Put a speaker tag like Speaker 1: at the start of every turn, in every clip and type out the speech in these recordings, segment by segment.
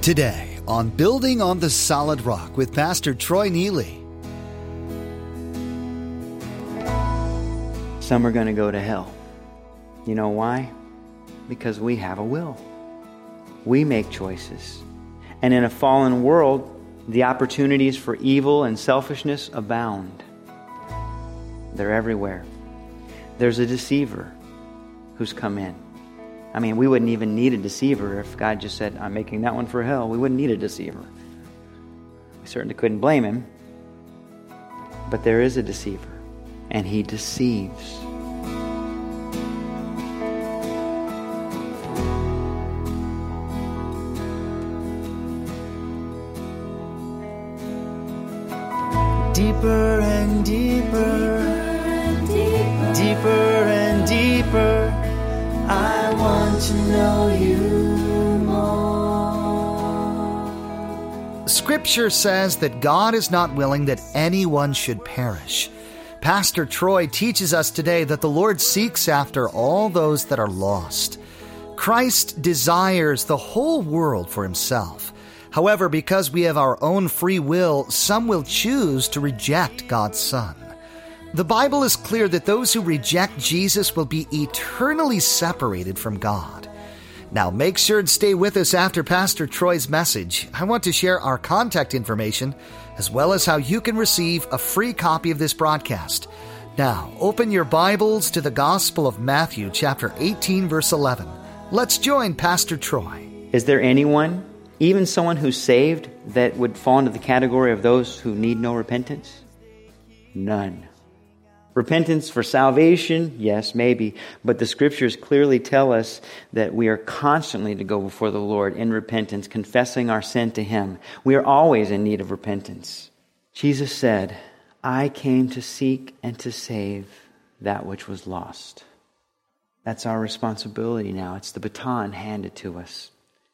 Speaker 1: Today on Building on the Solid Rock with Pastor Troy Neely.
Speaker 2: Some are going to go to hell. You know why? Because we have a will. We make choices. And in a fallen world, the opportunities for evil and selfishness abound. They're everywhere. There's a deceiver who's come in. I mean, we wouldn't even need a deceiver if God just said, I'm making that one for hell. We wouldn't need a deceiver. We certainly couldn't blame him. But there is a deceiver, and he deceives.
Speaker 3: Deeper and deeper, deeper and deeper, I want to know you more.
Speaker 1: Scripture says that God is not willing that anyone should perish. Pastor Troy teaches us today that the Lord seeks after all those that are lost. Christ desires the whole world for himself. However, because we have our own free will, some will choose to reject God's Son. The Bible is clear that those who reject Jesus will be eternally separated from God. Now, make sure and stay with us after Pastor Troy's message. I want to share our contact information, as well as how you can receive a free copy of this broadcast. Now, open your Bibles to the Gospel of Matthew, chapter 18, verse 11. Let's join Pastor Troy.
Speaker 2: Is there anyone, even someone who's saved, that would fall into the category of those who need no repentance? None. Repentance for salvation? Yes, maybe. But the Scriptures clearly tell us that we are constantly to go before the Lord in repentance, confessing our sin to Him. We are always in need of repentance. Jesus said, I came to seek and to save that which was lost. That's our responsibility now. It's the baton handed to us.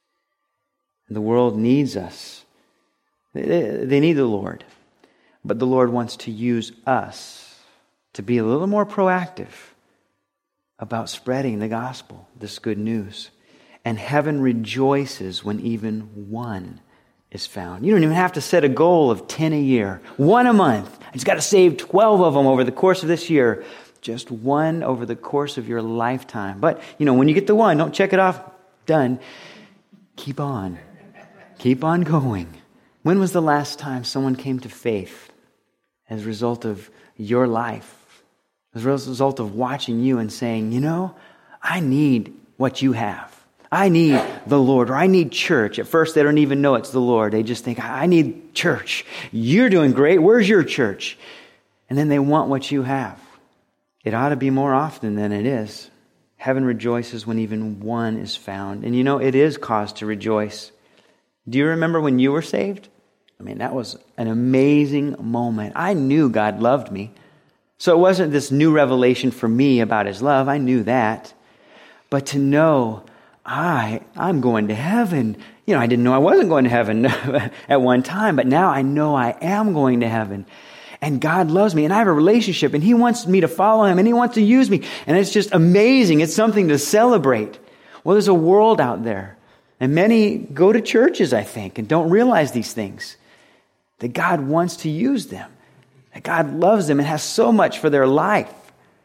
Speaker 2: The world needs us. They need the Lord. But the Lord wants to use us to be a little more proactive about spreading the gospel, this good news. And heaven rejoices when even one is found. You don't even have to set a goal of 10 a year. One a month. I just got to save 12 of them over the course of this year. Just one over the course of your lifetime. But, when you get the one, don't check it off. Done. Keep on. Keep on going. When was the last time someone came to faith as a result of your life? As a result of watching you and saying, I need what you have. I need the Lord, or I need church. At first, they don't even know it's the Lord. They just think, I need church. You're doing great. Where's your church? And then they want what you have. It ought to be more often than it is. Heaven rejoices when even one is found. And it is cause to rejoice. Do you remember when you were saved? That was an amazing moment. I knew God loved me. So it wasn't this new revelation for me about His love. I knew that. But to know I'm going to heaven. I didn't know I wasn't going to heaven at one time, but now I know I am going to heaven. And God loves me, and I have a relationship, and He wants me to follow Him, and He wants to use me. And it's just amazing. It's something to celebrate. Well, there's a world out there. And many go to churches, I think, and don't realize these things. That God wants to use them. That God loves them and has so much for their life.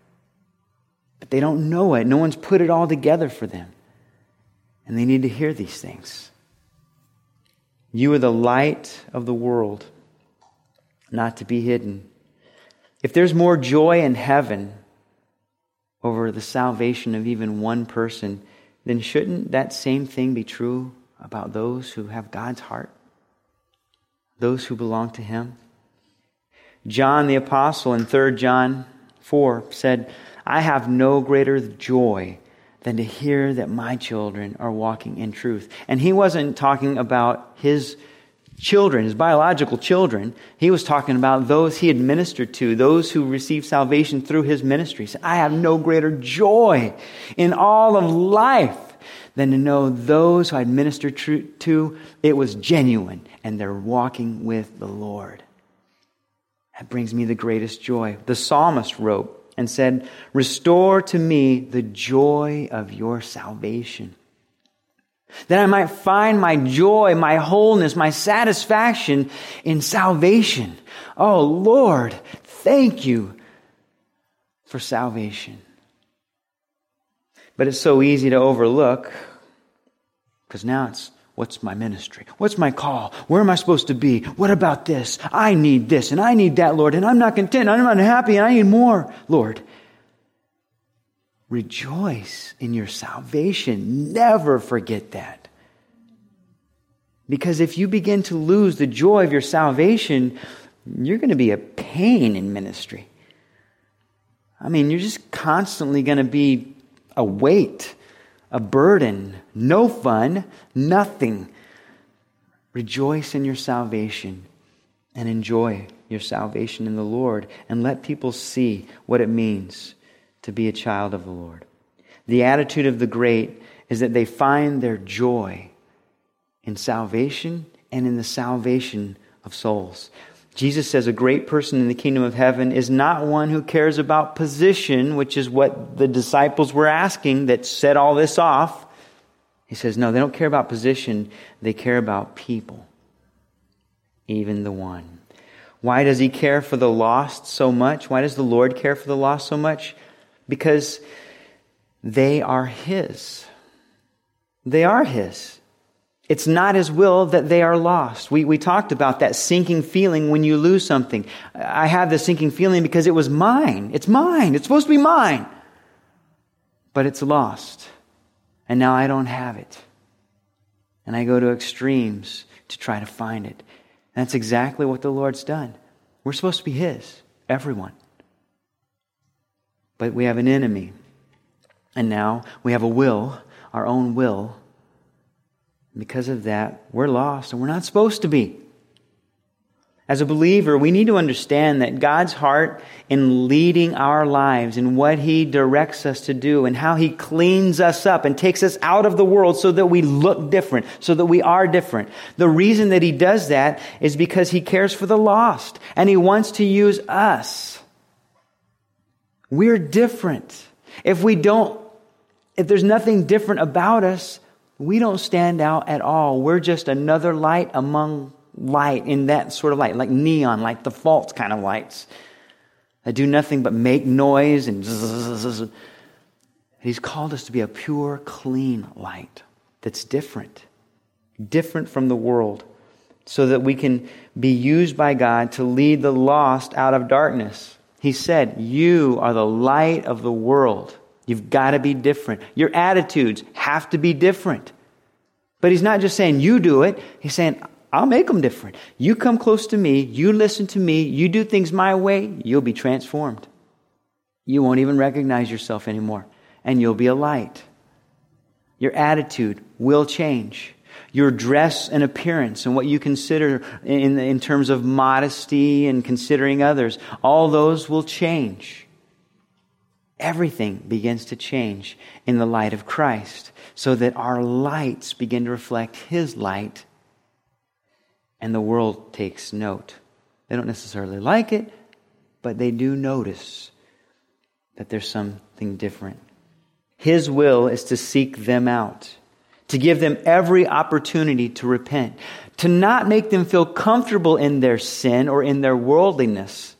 Speaker 2: But they don't know it. No one's put it all together for them. And they need to hear these things. You are the light of the world, not to be hidden. If there's more joy in heaven over the salvation of even one person, then shouldn't that same thing be true about those who have God's heart? Those who belong to Him? John the Apostle in 3 John 4 said, I have no greater joy than to hear that my children are walking in truth. And he wasn't talking about his children, his biological children. He was talking about those he had ministered to, those who received salvation through his ministry. He said, I have no greater joy in all of life than to know those who I'd ministered to, it was genuine, and they're walking with the Lord. That brings me the greatest joy. The psalmist wrote and said, restore to me the joy of your salvation. that I might find my joy, my wholeness, my satisfaction in salvation. Oh, Lord, thank you for salvation. But it's so easy to overlook, because now it's, what's my ministry? What's my call? Where am I supposed to be? What about this? I need this and I need that, Lord, and I'm not content, I'm not happy, and I need more, Lord. Rejoice in your salvation. Never forget that. Because if you begin to lose the joy of your salvation, you're going to be a pain in ministry. I mean, you're just constantly going to be a weight, a burden, no fun, nothing. Rejoice in your salvation and enjoy your salvation in the Lord, and let people see what it means to be a child of the Lord. The attitude of the great is that they find their joy in salvation and in the salvation of souls. Jesus says a great person in the kingdom of heaven is not one who cares about position, which is what the disciples were asking that set all this off. He says, no, they don't care about position. They care about people, even the one. Why does he care for the lost so much? Why does the Lord care for the lost so much? Because they are His. They are His. It's not His will that they are lost. We talked about that sinking feeling when you lose something. I have this sinking feeling because it was mine. It's mine. It's supposed to be mine. But it's lost. And now I don't have it. And I go to extremes to try to find it. And that's exactly what the Lord's done. We're supposed to be His. Everyone. But we have an enemy. And now we have a will, our own will. Because of that, we're lost and we're not supposed to be. As a believer, we need to understand that God's heart in leading our lives and what He directs us to do and how He cleans us up and takes us out of the world so that we look different, so that we are different. The reason that He does that is because He cares for the lost and He wants to use us. We're different. If there's nothing different about us, we don't stand out at all. We're just another light among light, in that sort of light, like neon, like the false kind of lights that do nothing but make noise and zzz. He's called us to be a pure, clean light that's different from the world, so that we can be used by God to lead the lost out of darkness. He said, you are the light of the world. You've got to be different. Your attitudes have to be different. But He's not just saying you do it. He's saying, I'll make them different. You come close to me. You listen to me. You do things my way. You'll be transformed. You won't even recognize yourself anymore. And you'll be a light. Your attitude will change. Your dress and appearance and what you consider in terms of modesty and considering others, all those will change. Everything begins to change in the light of Christ, so that our lights begin to reflect His light, and the world takes note. They don't necessarily like it, but they do notice that there's something different. His will is to seek them out, to give them every opportunity to repent, to not make them feel comfortable in their sin or in their worldliness.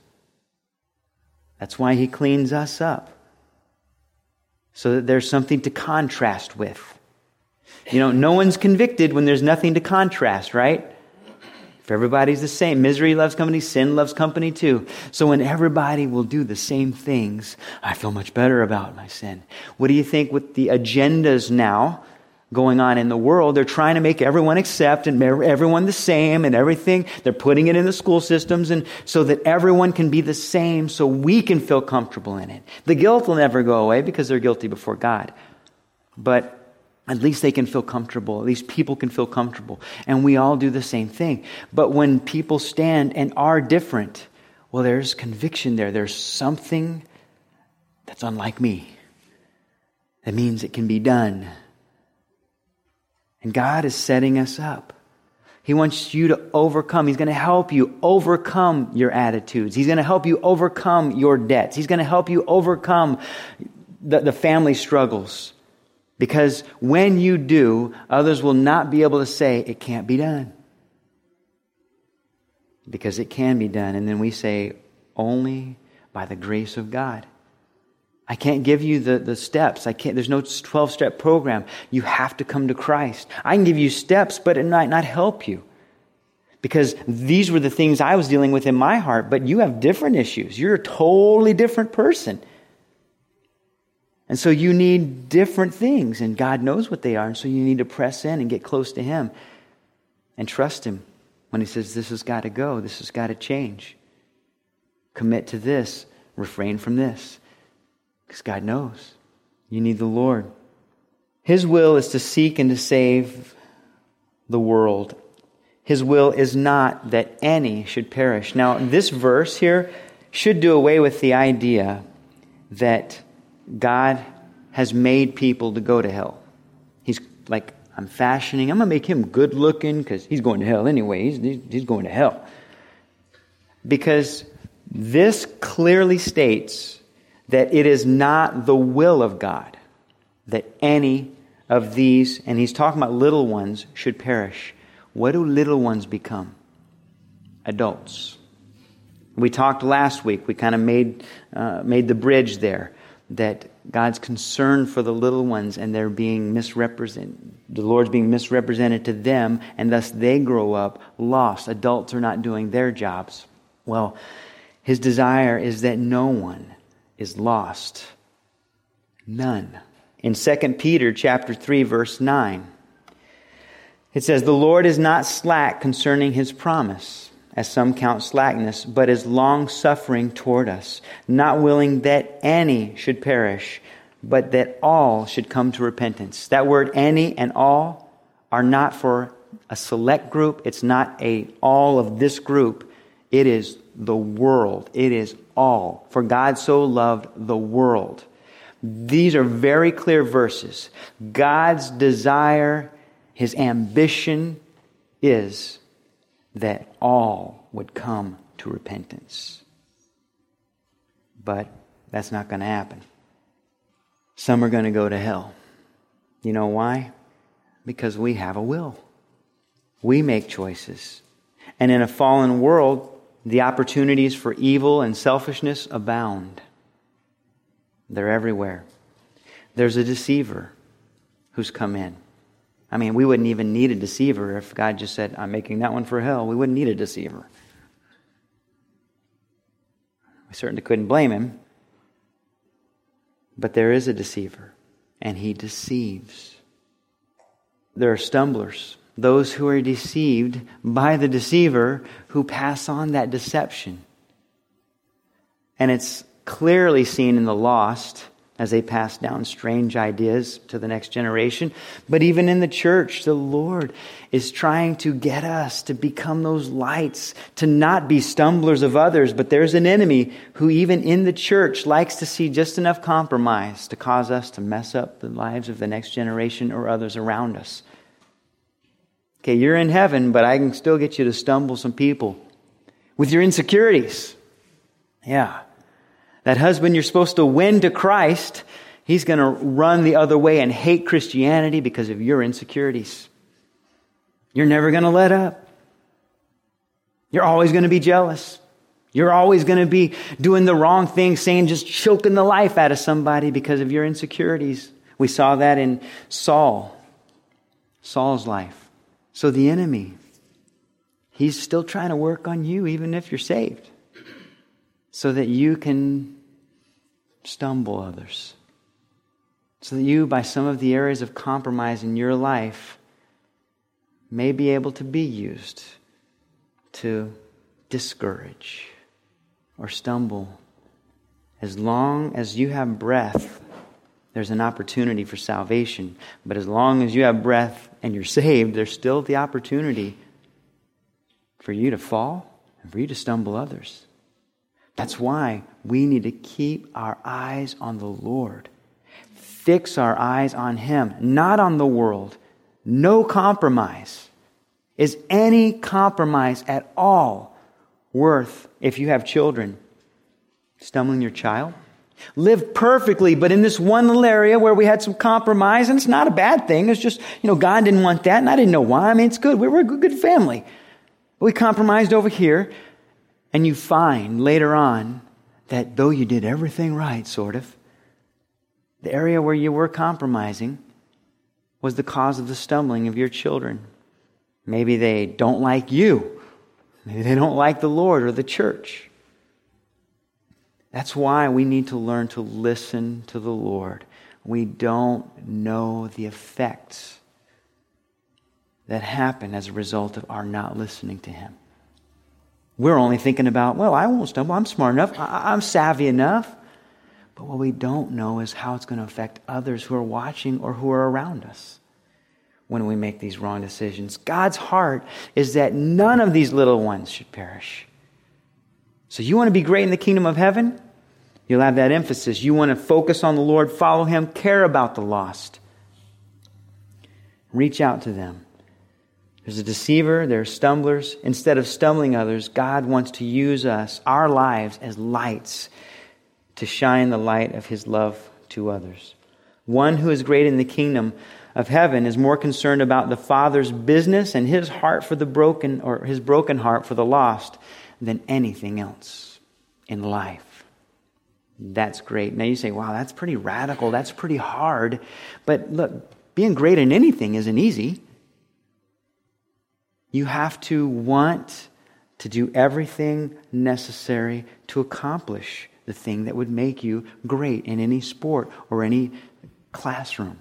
Speaker 2: That's why He cleans us up, so that there's something to contrast with. You know, no one's convicted when there's nothing to contrast, right? If everybody's the same, misery loves company, sin loves company too. So when everybody will do the same things, I feel much better about my sin. What do you think with the agendas now going on in the world? They're trying to make everyone accept and everyone the same and everything. They're putting it in the school systems and so that everyone can be the same, so we can feel comfortable in it. The guilt will never go away because they're guilty before God. But at least they can feel comfortable. At least people can feel comfortable. And we all do the same thing. But when people stand and are different, well, there's conviction there. There's something that's unlike me. That means it can be done. And God is setting us up. He wants you to overcome. He's going to help you overcome your attitudes. He's going to help you overcome your debts. He's going to help you overcome the family struggles. Because when you do, others will not be able to say, it can't be done. Because it can be done. And then we say, only by the grace of God. I can't give you the steps. There's no 12-step program. You have to come to Christ. I can give you steps, but it might not help you. Because these were the things I was dealing with in my heart, but you have different issues. You're a totally different person. And so you need different things, and God knows what they are, and so you need to press in and get close to Him and trust Him when He says, this has got to go, this has got to change. Commit to this, refrain from this, because God knows. You need the Lord. His will is to seek and to save the world. His will is not that any should perish. Now, this verse here should do away with the idea that God has made people to go to hell. He's like, I'm going to make him good looking because he's going to hell anyway. He's going to hell. Because this clearly states that it is not the will of God that any of these, and he's talking about little ones, should perish. What do little ones become? Adults. We talked last week, we kind of made the bridge there, that God's concerned for the little ones and they're being misrepresented. The Lord's being misrepresented to them, and thus they grow up lost. Adults are not doing their jobs. Well, His desire is that no one is lost. None. In 2 Peter chapter 3, verse 9, it says, the Lord is not slack concerning His promise, as some count slackness, but is long-suffering toward us, not willing that any should perish, but that all should come to repentance. That word any and all are not for a select group. It's not all of this group. It is the world. It is all. For God so loved the world. These are very clear verses. God's desire, His ambition is that all would come to repentance. But that's not going to happen. Some are going to go to hell. You know why? Because we have a will. We make choices. And in a fallen world, the opportunities for evil and selfishness abound. They're everywhere. There's a deceiver who's come in. I mean, we wouldn't even need a deceiver if God just said, I'm making that one for hell. We wouldn't need a deceiver. We certainly couldn't blame him. But there is a deceiver, and he deceives. There are stumblers, those who are deceived by the deceiver who pass on that deception. And it's clearly seen in the lost as they pass down strange ideas to the next generation. But even in the church, the Lord is trying to get us to become those lights, to not be stumblers of others. But there's an enemy who even in the church likes to see just enough compromise to cause us to mess up the lives of the next generation or others around us. Okay, you're in heaven, but I can still get you to stumble some people with your insecurities. Yeah. That husband you're supposed to win to Christ, he's going to run the other way and hate Christianity because of your insecurities. You're never going to let up. You're always going to be jealous. You're always going to be doing the wrong thing, just choking the life out of somebody because of your insecurities. We saw that in Saul's life. So the enemy, he's still trying to work on you even if you're saved, so that you can stumble others. So that you, by some of the areas of compromise in your life, may be able to be used to discourage or stumble. As long as you have breath, there's an opportunity for salvation. But as long as you have breath and you're saved, there's still the opportunity for you to fall and for you to stumble others. That's why we need to keep our eyes on the Lord. Fix our eyes on Him, not on the world. No compromise. Is any compromise at all worth, if you have children, stumbling your child? lived perfectly, but in this one little area where we had some compromise, and it's not a bad thing. It's just, God didn't want that, and I didn't know why. I mean, it's good. We were a good family. We compromised over here, and you find later on that though you did everything right, sort of, the area where you were compromising was the cause of the stumbling of your children. Maybe they don't like you. Maybe they don't like the Lord or the church. That's why we need to learn to listen to the Lord. We don't know the effects that happen as a result of our not listening to Him. We're only thinking about, well, I won't stumble. I'm smart enough. I'm savvy enough. But what we don't know is how it's going to affect others who are watching or who are around us when we make these wrong decisions. God's heart is that none of these little ones should perish. So you want to be great in the kingdom of heaven? You'll have that emphasis. You want to focus on the Lord, follow Him, care about the lost. Reach out to them. There's a deceiver, there are stumblers. Instead of stumbling others, God wants to use us, our lives, as lights to shine the light of His love to others. One who is great in the kingdom of heaven is more concerned about the Father's business and His heart for the broken, or His broken heart for the lost, than anything else in life. That's great. Now you say, wow, that's pretty radical. That's pretty hard. But look, being great in anything isn't easy. You have to want to do everything necessary to accomplish the thing that would make you great in any sport or any classroom.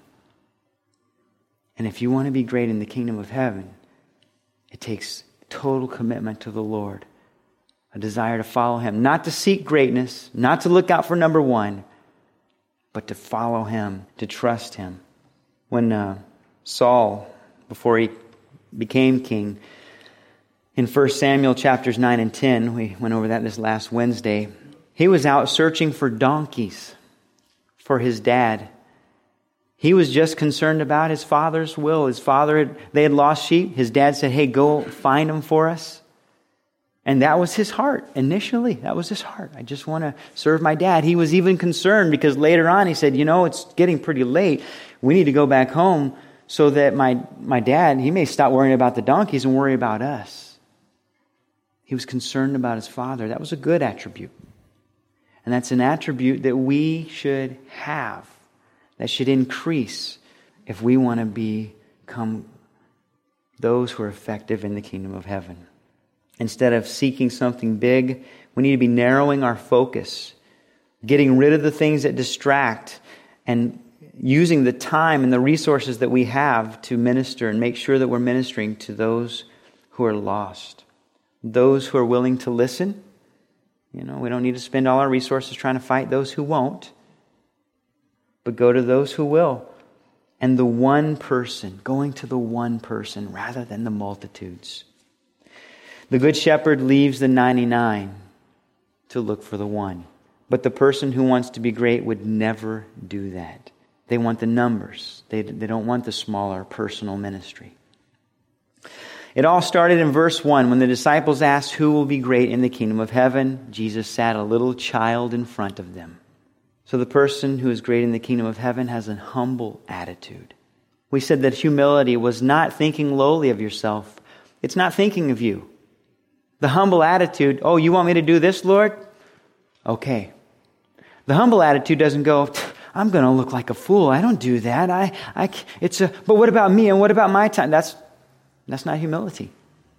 Speaker 2: And if you want to be great in the kingdom of heaven, it takes total commitment to the Lord. A desire to follow Him. Not to seek greatness, not to look out for number one, but to follow Him, to trust Him. When Saul, before he became king, in 1 Samuel chapters 9 and 10, we went over that this last Wednesday, he was out searching for donkeys for his dad. He was just concerned about his father's will. His father, they had lost sheep. His dad said, hey, go find them for us. And that was his heart initially. That was his heart. I just want to serve my dad. He was even concerned because later on he said, it's getting pretty late. We need to go back home so that my dad, he may stop worrying about the donkeys and worry about us. He was concerned about his father. That was a good attribute. And that's an attribute that we should have. That should increase if we want to become those who are effective in the kingdom of heaven. Instead of seeking something big, we need to be narrowing our focus, getting rid of the things that distract, and using the time and the resources that we have to minister and make sure that we're ministering to those who are lost, those who are willing to listen. We don't need to spend all our resources trying to fight those who won't, but go to those who will. And the one person, going to the one person rather than the multitudes. The good shepherd leaves the 99 to look for the one. But the person who wants to be great would never do that. They want the numbers. They don't want the smaller personal ministry. It all started in verse 1 when the disciples asked who will be great in the kingdom of heaven. Jesus sat a little child in front of them. So the person who is great in the kingdom of heaven has a humble attitude. We said that humility was not thinking lowly of yourself. It's not thinking of you. The humble attitude, oh, you want me to do this, Lord? Okay. The humble attitude doesn't go, I'm going to look like a fool. I don't do that. But what about me and what about my time? That's not humility.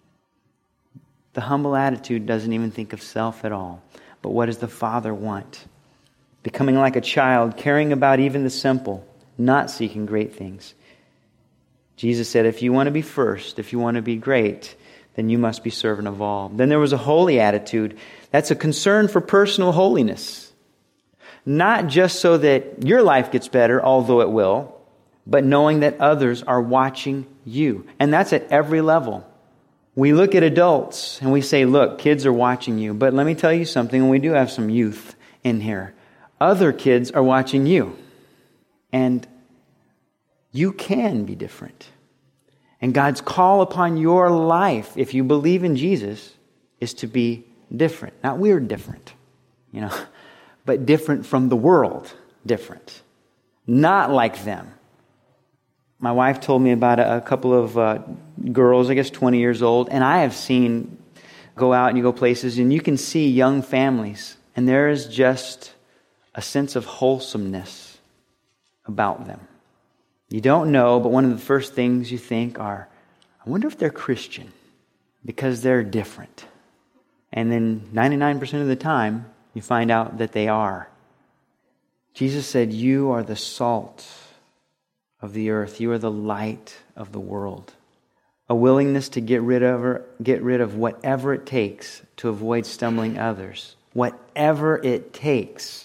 Speaker 2: The humble attitude doesn't even think of self at all. But what does the Father want? Becoming like a child, caring about even the simple, not seeking great things. Jesus said, if you want to be first, if you want to be great, then you must be servant of all. Then there was a holy attitude. That's a concern for personal holiness. Not just so that your life gets better, although it will, but knowing that others are watching you. And that's at every level. We look at adults and we say, look, kids are watching you. But let me tell you something, and we do have some youth in here. Other kids are watching you. And you can be different. And God's call upon your life, if you believe in Jesus, is to be different. Not weird different, but different from the world. Different. Not like them. My wife told me about a couple of girls, I guess 20 years old, and I have seen go out and you go places and you can see young families, and there is just a sense of wholesomeness about them. You don't know, but one of the first things you think are, I wonder if they're Christian, because they're different. And then 99% of the time, you find out that they are. Jesus said, you are the salt of the earth. You are the light of the world. A willingness to get rid of whatever it takes to avoid stumbling others. Whatever it takes.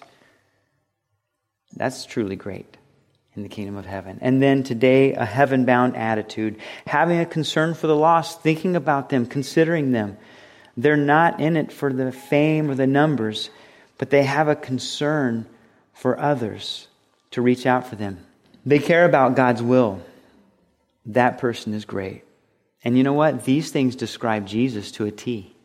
Speaker 2: That's truly great in the kingdom of heaven. And then today, a heaven-bound attitude. Having a concern for the lost, thinking about them, considering them. They're not in it for the fame or the numbers, but they have a concern for others to reach out for them. They care about God's will. That person is great. And you know what? These things describe Jesus to a T.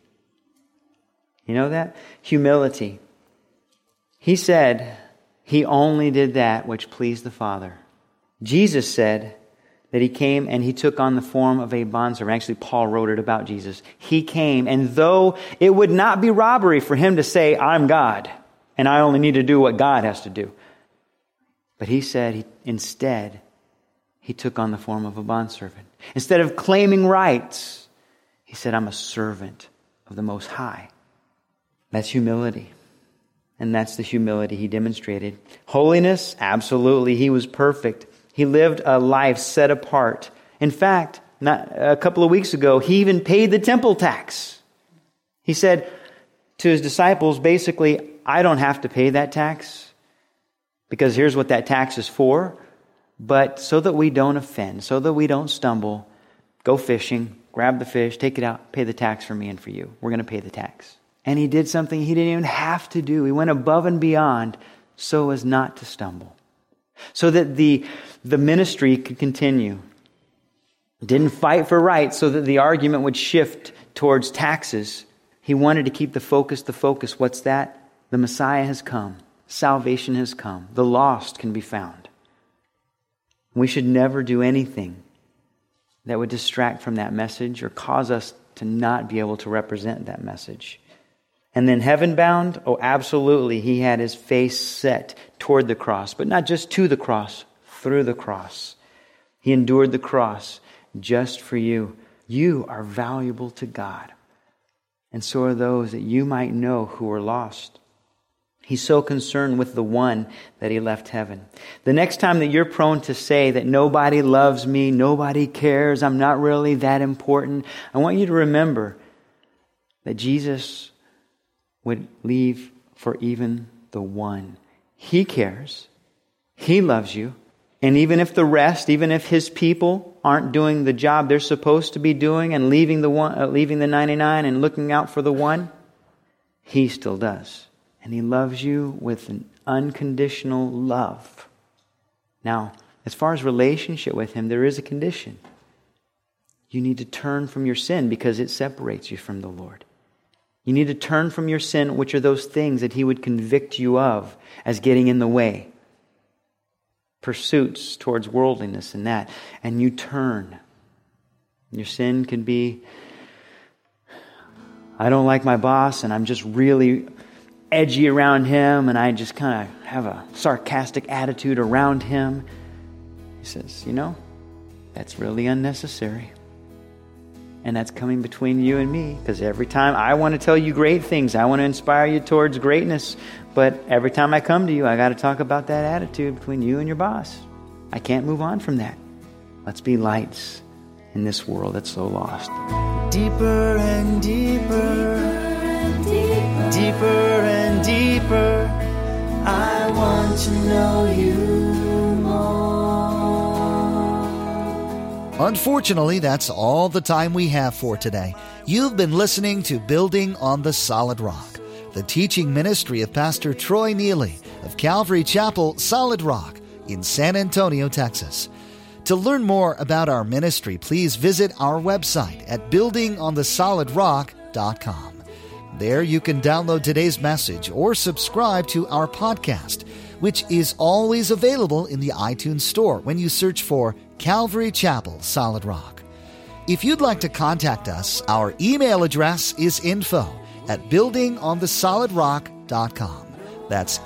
Speaker 2: You know that? Humility. He said he only did that which pleased the Father. Jesus said that he came and he took on the form of a bondservant. Actually, Paul wrote it about Jesus. He came, and though it would not be robbery for him to say, I'm God, and I only need to do what God has to do. But he said instead, he took on the form of a bondservant. Instead of claiming rights, he said, I'm a servant of the Most High. That's humility. And that's the humility he demonstrated. Holiness, absolutely. He was perfect. He lived a life set apart. In fact, a couple of weeks ago, he even paid the temple tax. He said to his disciples, basically, I don't have to pay that tax because here's what that tax is for. But so that we don't offend, so that we don't stumble, go fishing, grab the fish, take it out, pay the tax for me and for you. We're going to pay the tax. And he did something he didn't even have to do. He went above and beyond so as not to stumble. So that the ministry could continue. Didn't fight for rights so that the argument would shift towards taxes. He wanted to keep the focus. What's that? The Messiah has come. Salvation has come. The lost can be found. We should never do anything that would distract from that message or cause us to not be able to represent that message. And then heaven-bound, oh, absolutely, he had his face set toward the cross, but not just to the cross, through the cross. He endured the cross just for you. You are valuable to God. And so are those that you might know who are lost. He's so concerned with the one that he left heaven. The next time that you're prone to say that nobody loves me, nobody cares, I'm not really that important, I want you to remember that Jesus would leave for even the one. He cares. He loves you. And even if the rest, even if his people aren't doing the job they're supposed to be doing and leaving the 99 and looking out for the one, he still does. And he loves you with an unconditional love. Now, as far as relationship with him, there is a condition. You need to turn from your sin because it separates you from the Lord. You need to turn from your sin, which are those things that he would convict you of as getting in the way. Pursuits towards worldliness and that. And you turn. Your sin can be, I don't like my boss and I'm just really edgy around him and I just kind of have a sarcastic attitude around him. He says, that's really unnecessary. And that's coming between you and me, because every time I want to tell you great things, I want to inspire you towards greatness, but every time I come to you, I got to talk about that attitude between you and your boss. I can't move on from that. Let's be lights in this world that's so lost.
Speaker 3: Deeper and deeper. Deeper and deeper, I want to know you more.
Speaker 1: Unfortunately, that's all the time we have for today. You've been listening to Building on the Solid Rock, the teaching ministry of Pastor Troy Neely of Calvary Chapel, Solid Rock in San Antonio, Texas. To learn more about our ministry, please visit our website at buildingonthesolidrock.com. There you can download today's message or subscribe to our podcast, which is always available in the iTunes Store when you search for Calvary Chapel Solid Rock. If you'd like to contact us, our email address is info@buildingonthesolidrock.com. That's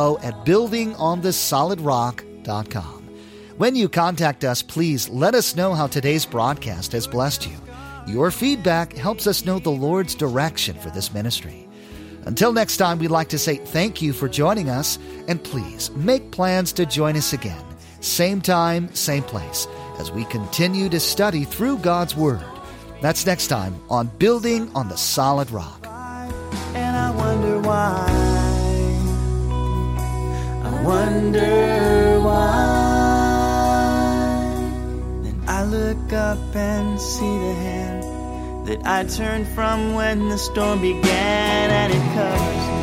Speaker 1: info@buildingonthesolidrock.com. When you contact us, please let us know how today's broadcast has blessed you. Your feedback helps us know the Lord's direction for this ministry. Until next time, we'd like to say thank you for joining us, and please make plans to join us again, same time, same place, as we continue to study through God's Word. That's next time on Building on the Solid Rock.
Speaker 3: And I wonder why. I wonder why. Then I look up and see the hand that I turned from when the storm began, and it covers